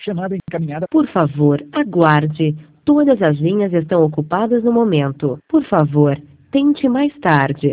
Chamada encaminhada. Por favor, aguarde. Todas as linhas estão ocupadas no momento. Por favor, tente mais tarde.